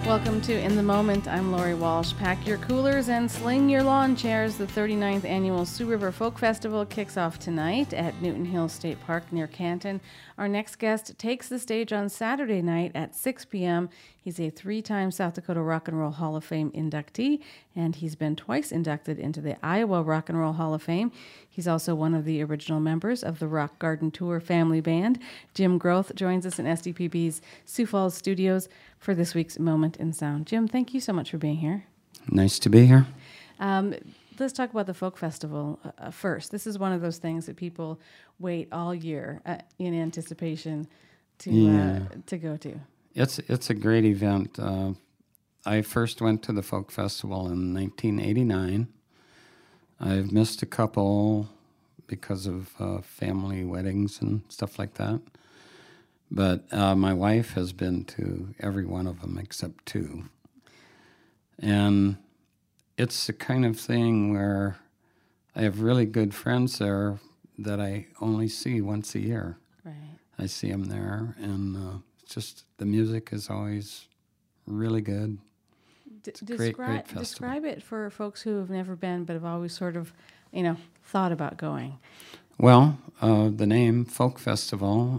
Welcome to In the Moment. I'm Lori Walsh. Pack your coolers and sling your lawn chairs. The 39th annual Sioux River Folk Festival kicks off tonight at Newton Hill State Park near Canton. Our next guest takes the stage on Saturday night at 6 p.m. He's a 3-time South Dakota Rock and Roll Hall of Fame inductee, and he's been twice inducted into the Iowa Rock and Roll Hall of Fame. He's also one of the original members of the Rock Garden Tour family band. Jim Groth joins us in SDPB's Sioux Falls studios for this week's Moment in Sound. Jim, thank you so much for being here. Nice to be here. Let's talk about the Folk Festival first. This is one of those things that people wait all year in anticipation to go to. It's a great event. I first went to the Folk Festival in 1989. I've missed a couple because of family weddings and stuff like that. But my wife has been to every one of them except 2. And it's the kind of thing where I have really good friends there that I only see once a year. Right. I see them there, and just the music is always really good. It's a great festival. Describe it for folks who have never been but have always sort of, thought about going. Well, the name Folk Festival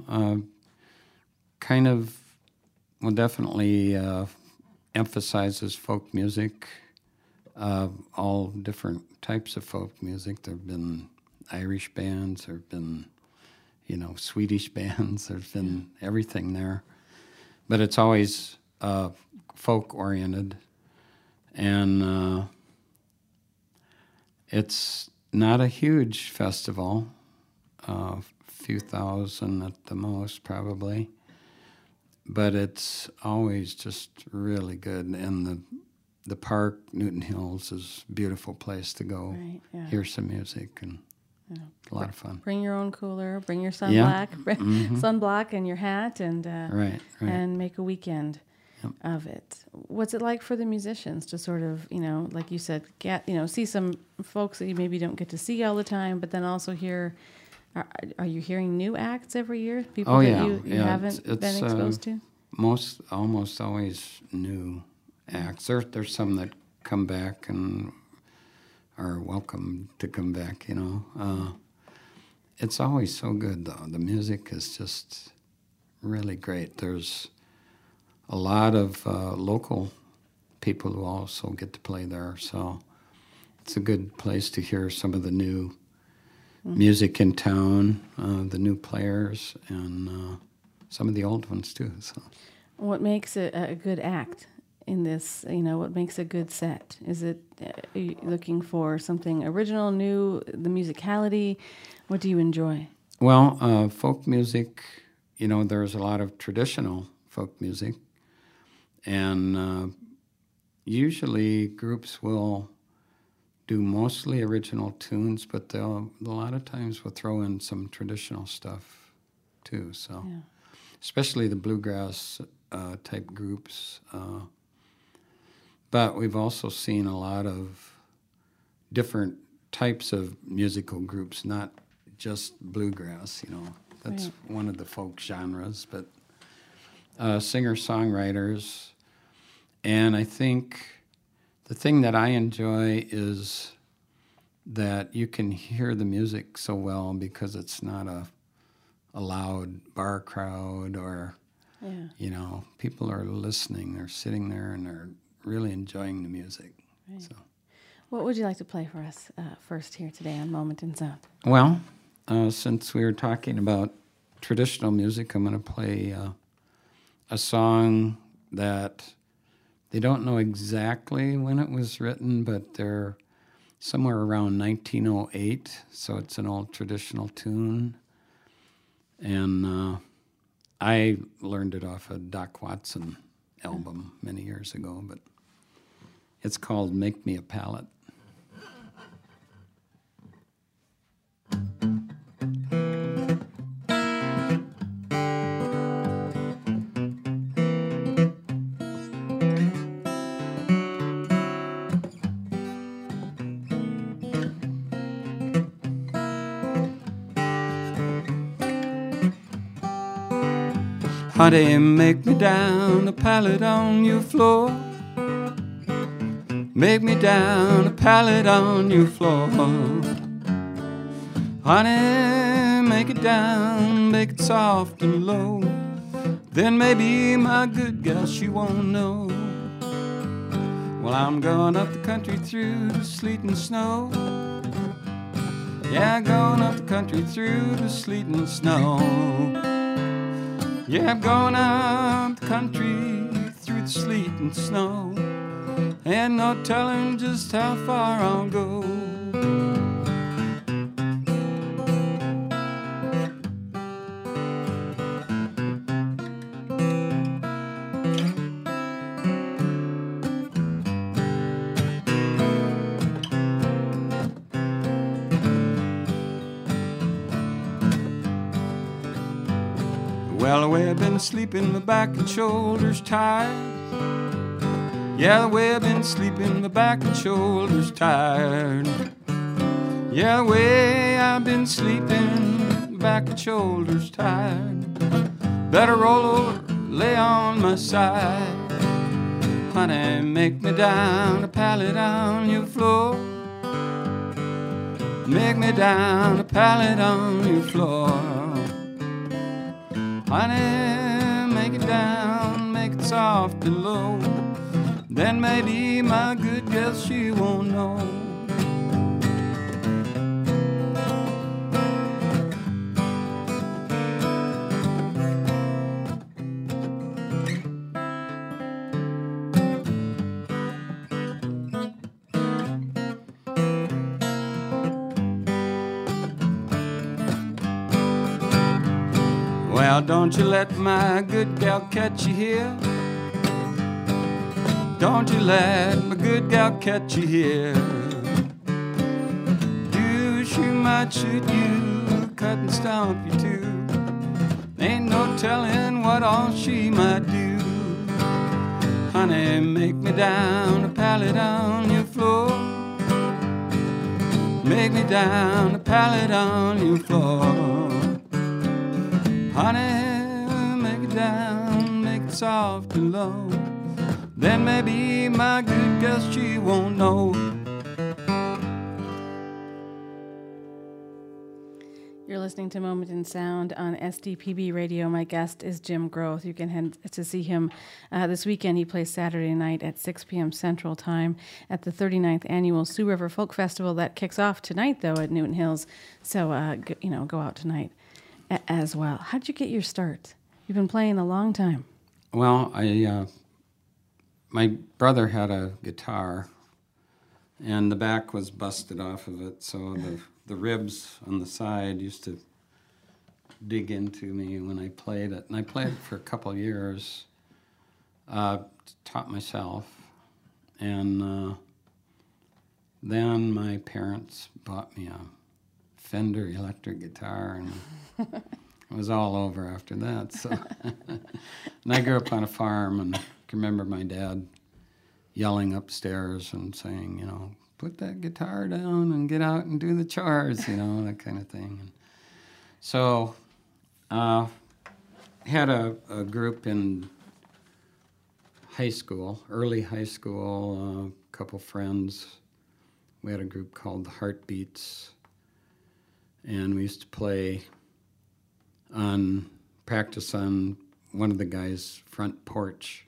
definitely emphasizes folk music, all different types of folk music. There have been Irish bands, there have been, Swedish bands, there's been everything there. But it's always folk-oriented, and it's not a huge festival, a few thousand at the most, probably. But it's always just really good, and the park, Newton Hills, is a beautiful place to go hear some music, and a lot of fun. Bring your own cooler, bring your sunblock and your hat, and right. and make a weekend of it. What's it like for the musicians to sort of, like you said, see some folks that you maybe don't get to see all the time, but then also hear. Are you hearing new acts every year? People that you haven't been exposed to? Almost always new acts. There's some that come back and are welcome to come back, It's always so good, though. The music is just really great. There's a lot of local people who also get to play there, so it's a good place to hear some of the new music in town, the new players, and some of the old ones too. So, what makes a good act in this? What makes a good set? Is it are you looking for something original, new? The musicality. What do you enjoy? Well, folk music. There's a lot of traditional folk music, and usually groups will do mostly original tunes, but they'll a lot of times will throw in some traditional stuff too. So, especially the bluegrass type groups. But we've also seen a lot of different types of musical groups, not just bluegrass. That's one of the folk genres, but singer-songwriters, and I think. The thing that I enjoy is that you can hear the music so well because it's not a loud bar crowd or, people are listening. They're sitting there and they're really enjoying the music. Right. So, what would you like to play for us first here today on Moment in Sound? Well, since we were talking about traditional music, I'm going to play a song that... They don't know exactly when it was written, but they're somewhere around 1908, so it's an old traditional tune. And I learned it off a Doc Watson album many years ago, but it's called Make Me a Palette. Honey, make me down a pallet on your floor. Make me down a pallet on your floor. Honey, make it down, make it soft and low. Then maybe my good gal, she won't know. Well, I'm going up the country through the sleet and snow. Yeah, going up the country through the sleet and snow. Yeah, I'm going up the country through the sleet and snow. And no telling just how far I'll go. Well, the way I've been sleeping, my back and shoulders tired. Yeah, the way I've been sleeping, my back and shoulders tired. Yeah, the way I've been sleeping, back and shoulders tired. Better roll over, lay on my side. Honey, make me down a pallet on your floor. Make me down a pallet on your floor. Honey, make it down, make it soft and low. Then maybe my good girl, she won't know. Well, don't you let my good gal catch you here. Don't you let my good gal catch you here. Do she might shoot you, cut and stomp you too. Ain't no telling what all she might do. Honey, make me down a pallet on your floor. Make me down a pallet on your floor. Honey, make it down, make it soft and low. Then maybe my good girl, she won't know. You're listening to Moment in Sound on SDPB Radio. My guest is Jim Groth. You can head to see him this weekend. He plays Saturday night at 6 p.m. Central Time at the 39th Annual Sioux River Folk Festival. That kicks off tonight, though, at Newton Hills. So, go out tonight as well. How'd you get your start? You've been playing a long time. Well, my brother had a guitar, and the back was busted off of it, so the ribs on the side used to dig into me when I played it. And I played it for a couple of years, taught myself, and then my parents bought me a Fender electric guitar, and it was all over after that. So, and I grew up on a farm, and I can remember my dad yelling upstairs and saying, put that guitar down and get out and do the chores, that kind of thing. And so, had a group in high school, early high school, a couple friends. We had a group called the Heartbeats, and we used to practice on one of the guys' front porch.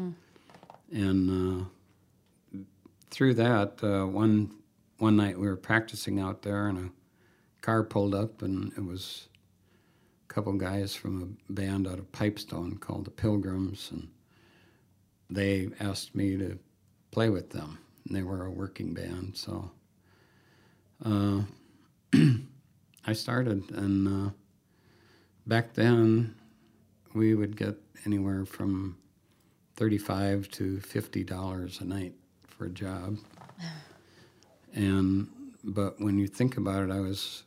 And through that, one night we were practicing out there, and a car pulled up, and it was a couple guys from a band out of Pipestone called the Pilgrims, and they asked me to play with them, and they were a working band. So I started, and back then we would get anywhere from $35 to $50 a night for a job. But when you think about it, I was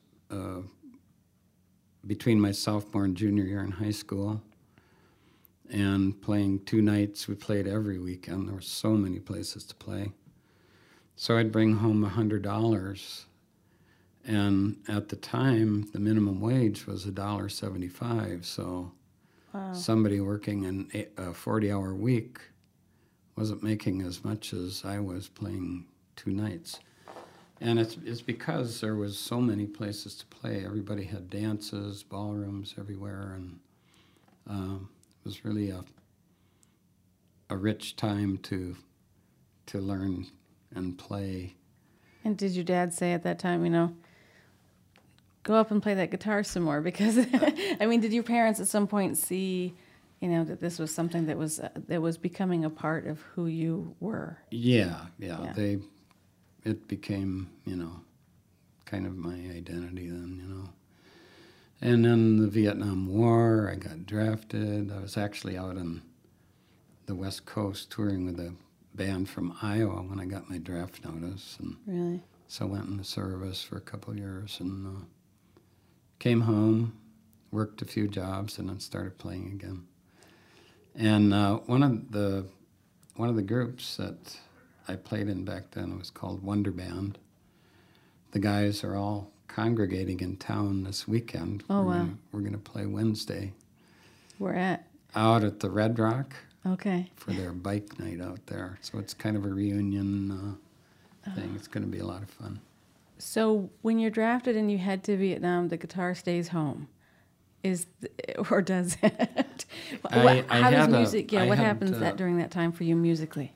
between my sophomore and junior year in high school, and playing 2 nights. We played every weekend. There were so many places to play. So I'd bring home $100, and at the time, the minimum wage was $1.75. So somebody working a 40-hour week wasn't making as much as I was playing 2 nights. And it's because there was so many places to play. Everybody had dances, ballrooms everywhere, and it was really a rich time to learn and play. And did your dad say at that time, go up and play that guitar some more? Because, I mean, did your parents at some point see, that this was something that was becoming a part of who you were? Yeah. It became, kind of my identity then, And then the Vietnam War, I got drafted. I was actually out on the West Coast touring with a band from Iowa when I got my draft notice. And really? So I went in the service for a couple of years and came home, worked a few jobs, and then started playing again. And one of the groups that I played in back then was called Wonder Band. The guys are all congregating in town this weekend. Oh, wow. We're gonna play Wednesday. Where at? Out at the Red Rock. Okay. For their bike night out there. So it's kind of a reunion thing. It's going to be a lot of fun. So when you're drafted and you head to Vietnam, the guitar stays home, or does it? How does music? What happens during that time for you musically?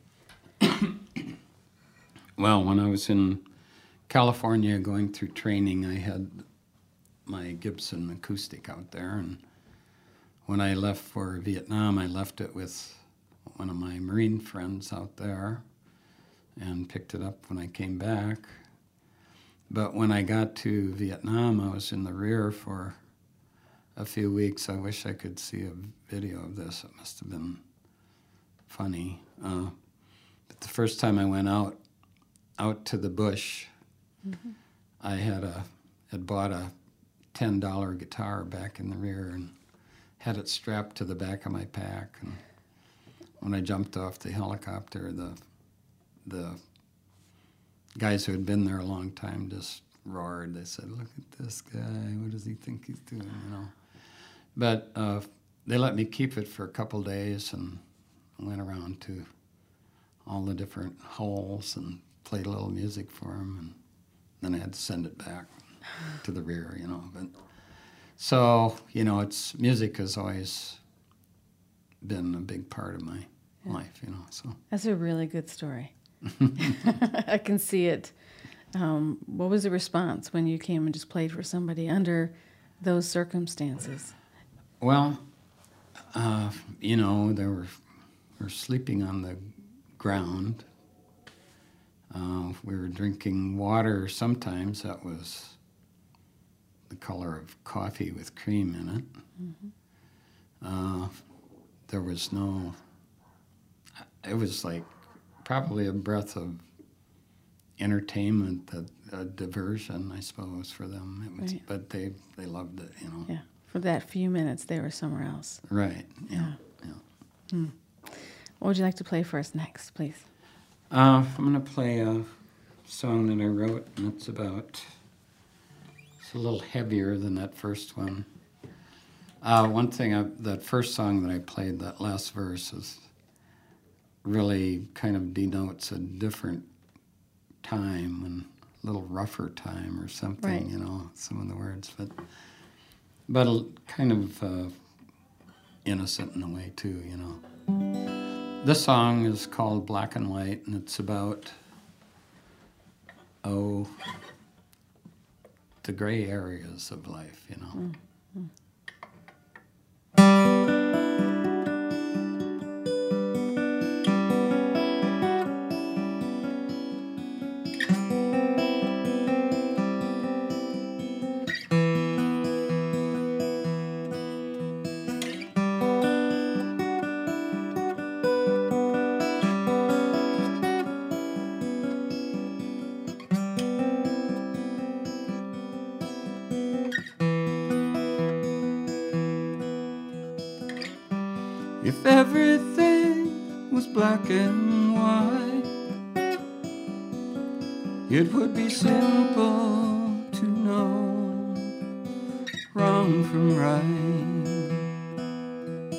Well, when I was in California going through training, I had my Gibson acoustic out there, and when I left for Vietnam, I left it with one of my Marine friends out there and picked it up when I came back. But when I got to Vietnam, I was in the rear for a few weeks. I wish I could see a video of this. It must have been funny. But the first time I went out to the bush, mm-hmm. I had bought a $10 guitar back in the rear and had it strapped to the back of my pack. And when I jumped off the helicopter, the guys who had been there a long time just roared. They said, "Look at this guy. What does he think he's doing?" But they let me keep it for a couple days and went around to all the different holes and played a little music for them. And then I had to send it back to the rear, But so, music has always been a big part of my life, So that's a really good story. I can see it. What was the response when you came and just played for somebody under those circumstances? Well, they were sleeping on the ground. We were drinking water sometimes that was the color of coffee with cream in it. Mm-hmm. There was no... It was like probably a breath of entertainment, a diversion, I suppose, for them. It was, right. But they loved it, Yeah, for that few minutes, they were somewhere else. Right, yeah. Hmm. What would you like to play for us next, please? I'm going to play a song that I wrote, and it's a little heavier than that first one. One thing, that first song that I played, that last verse, is really kind of denotes a different time, and a little rougher time or something, right. Some of the words, but kind of innocent in a way too, This song is called Black and White, and it's about, the gray areas of life, Mm-hmm. If everything was black and white, it would be simple to know wrong from right.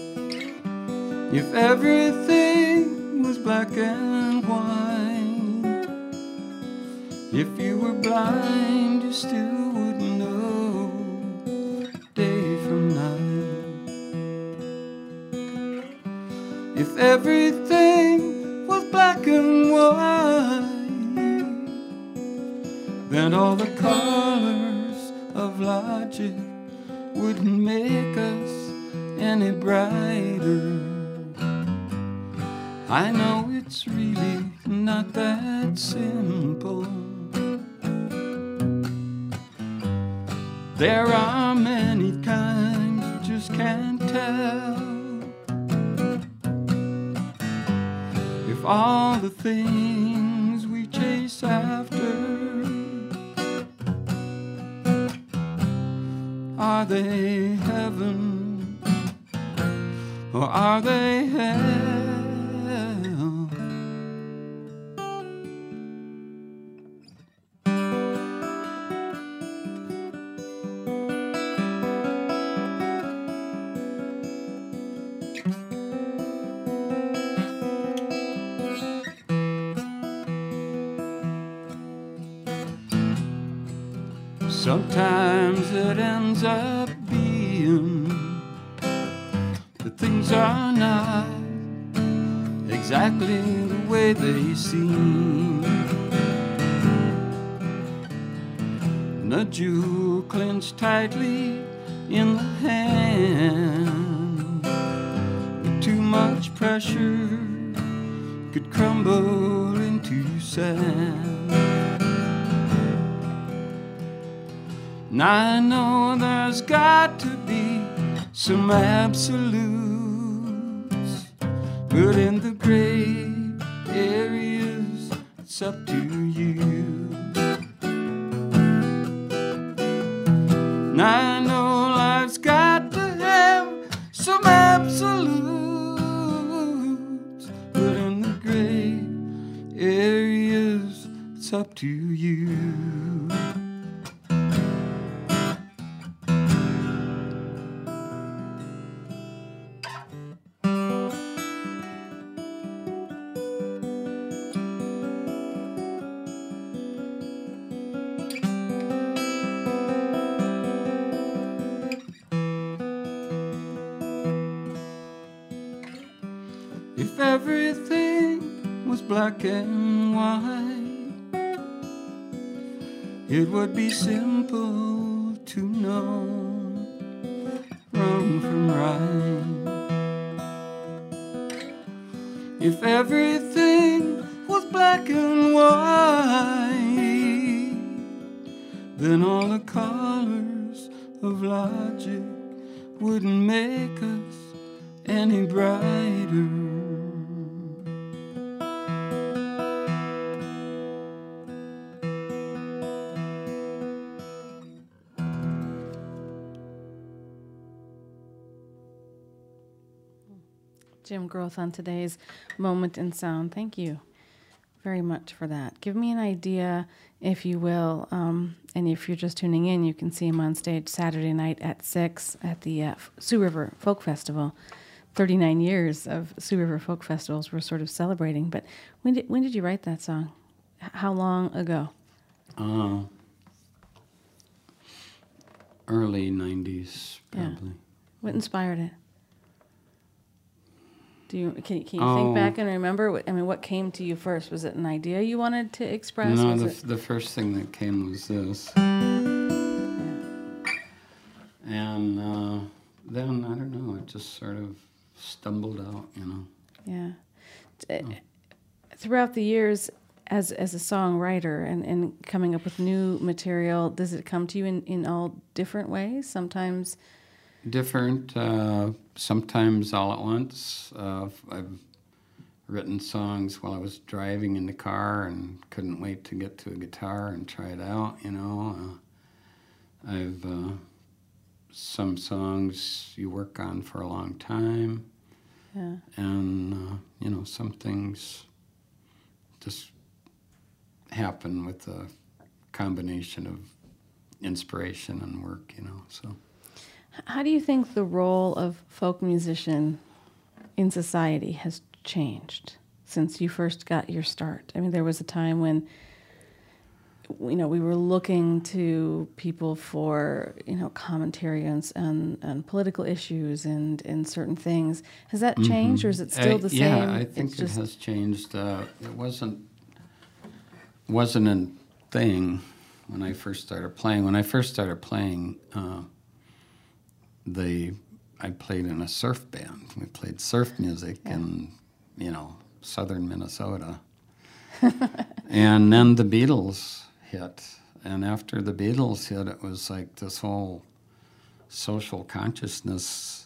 If everything was black and white, if you were blind, you still wouldn't know day from night. If everything was black and white, then all the colors of logic wouldn't make us any brighter. I know it's really not that simple. There are many kinds you just can't tell. If all the things we chase after, are they heaven or are they hell? Sometimes it ends up being that things are not exactly the way they seem. And a jewel clenched tightly in the hand, with too much pressure could crumble into sand. And I know there's got to be some absolutes, but in the gray areas, it's up to you. And I know life's got to have some absolutes, but in the gray areas, it's up to you. If everything was black and white, it would be simple to know wrong from right. If everything was black and white, then all the colors of logic wouldn't make us any brighter. Jim Groth on today's Moment in Sound. Thank you very much for that. Give me an idea, if you will, and if you're just tuning in, you can see him on stage Saturday night at 6 at the Sioux River Folk Festival. 39 years of Sioux River Folk Festivals we're sort of celebrating. But when did you write that song? How long ago? Early 90s, probably. Yeah. What inspired it? Can you think back and remember? What came to you first? Was it an idea you wanted to express? No, the first thing that came was this. Yeah. And then, I don't know, it just sort of stumbled out, Yeah. Throughout the years, as a songwriter and coming up with new material, does it come to you in all different ways? Sometimes different, sometimes all at once. I've written songs while I was driving in the car and couldn't wait to get to a guitar and try it out, I've some songs you work on for a long time. Yeah. And, some things just happen with a combination of inspiration and work, so. How do you think the role of folk musician in society has changed since you first got your start? I mean, there was a time when, we were looking to people for, commentary on political issues and certain things. Has that changed, or is it still the same? Yeah, I think it has changed. It wasn't a thing when I first started playing. When I first started playing, I played in a surf band. We played surf music in, southern Minnesota. And then the Beatles hit. And after the Beatles hit, it was like this whole social consciousness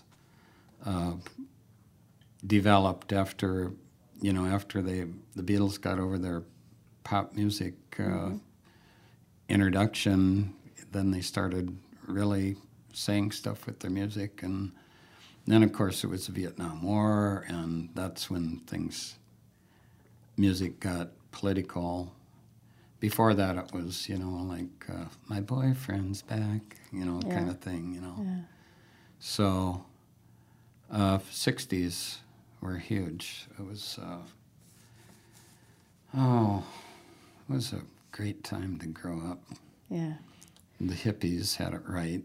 developed after the Beatles got over their pop music introduction. Then they started really saying stuff with their music. And then, of course, it was the Vietnam War, and that's when music got political. Before that, it was, like, my boyfriend's back, kind of thing, Yeah. So, 60s were huge. It was, it was a great time to grow up. Yeah. The hippies had it right.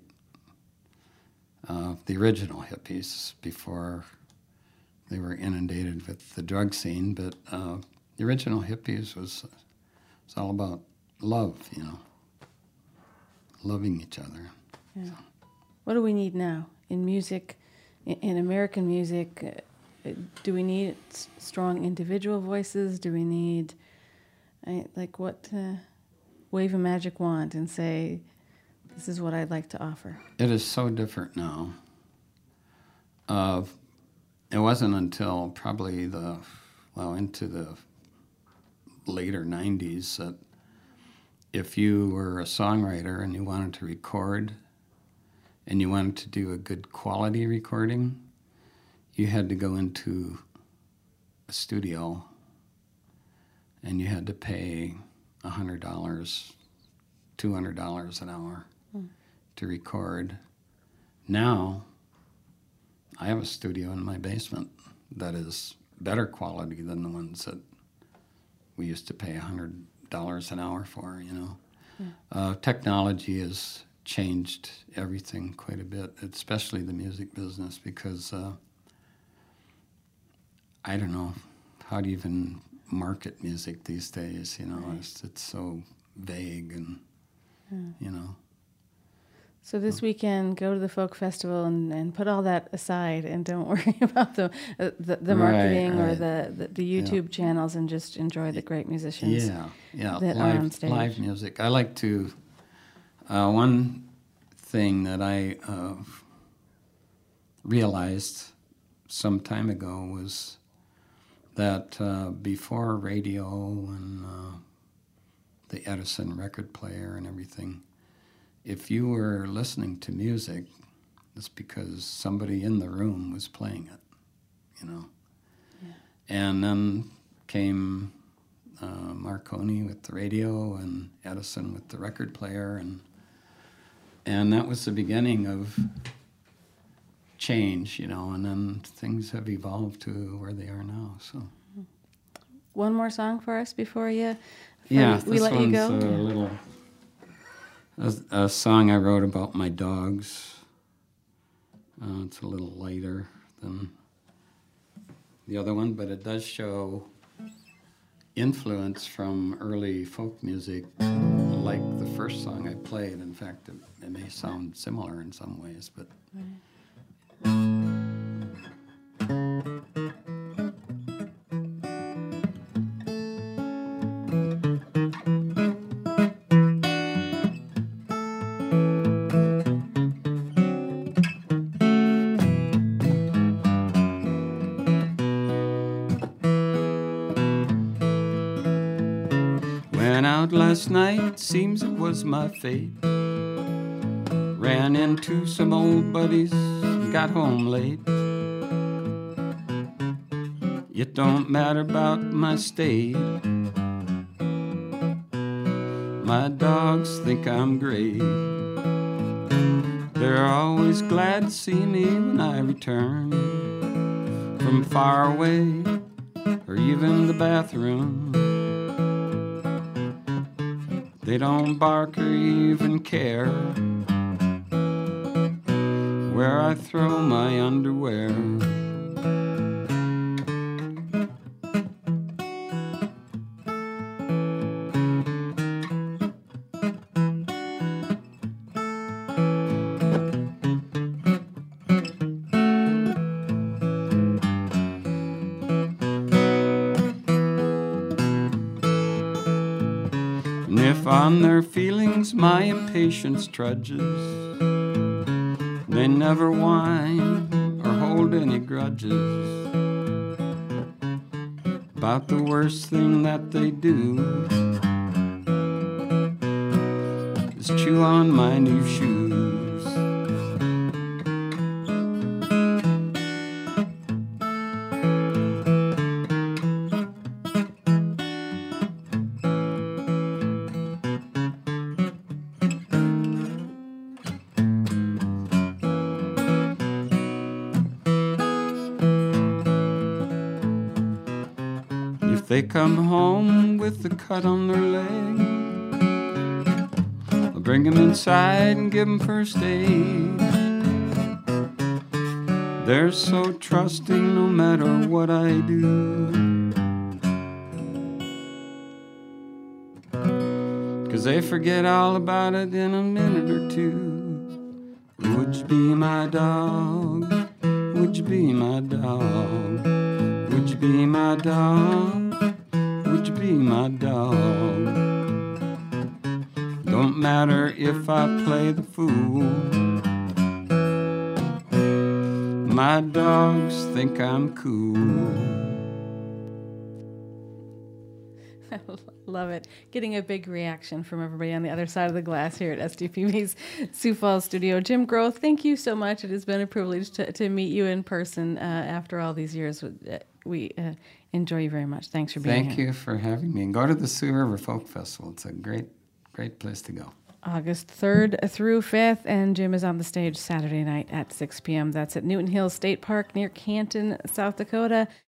The original hippies, before they were inundated with the drug scene, but the original hippies was all about love, loving each other. Yeah. So. What do we need now in music, in American music? Do we need strong individual voices? Do we need, wave a magic wand and say, this is what I'd like to offer? It is so different now. It wasn't until probably into the later 90s that if you were a songwriter and you wanted to record and you wanted to do a good quality recording, you had to go into a studio and you had to pay $100, $200 an hour to record. Now, I have a studio in my basement that is better quality than the ones that we used to pay $100 an hour for, Technology has changed everything quite a bit, especially the music business, because I don't know how to even market music these days, Right. It's so vague and, So this weekend, go to the folk festival and put all that aside and don't worry about the marketing right. or the YouTube channels, and just enjoy the great musicians. Yeah. That are on stage. Live music. I like to. One thing that I realized some time ago was that before radio and the Edison record player and everything, if you were listening to music, it's because somebody in the room was playing it, Yeah. And then came Marconi with the radio and Edison with the record player, and that was the beginning of change, and then things have evolved to where they are now. So, one more song for us before we let you go. A song I wrote about my dogs. It's a little lighter than the other one, but it does show influence from early folk music, like the first song I played. In fact, it may sound similar in some ways, but... Last night, seems it was my fate. Ran into some old buddies, got home late. It don't matter about my state. My dogs think I'm great. They're always glad to see me when I return from far away, or even the bathroom. They don't bark or even care where I throw my underwear. And if on their feelings my impatience trudges, they never whine or hold any grudges about the worst thing that they do is chew on my new shoes. If they come home with a cut on their leg, I'll bring them inside and give them first aid. They're so trusting no matter what I do, 'cause they forget all about it in a minute or two. Would you be my dog? Would you be my dog? Would you be my dog? Would you be my dog? Don't matter if I play the fool, my dogs think I'm cool. I love it. Getting a big reaction from everybody on the other side of the glass here at SDPB's Sioux Falls studio. Jim Groth, thank you so much. It has been a privilege to meet you in person after all these years. We enjoy you very much. Thanks for being here. Thank you for having me. And go to the Sioux River Folk Festival. It's a great place to go. August 3rd through 5th, and Jim is on the stage Saturday night at 6 p.m. That's at Newton Hills State Park near Canton, South Dakota.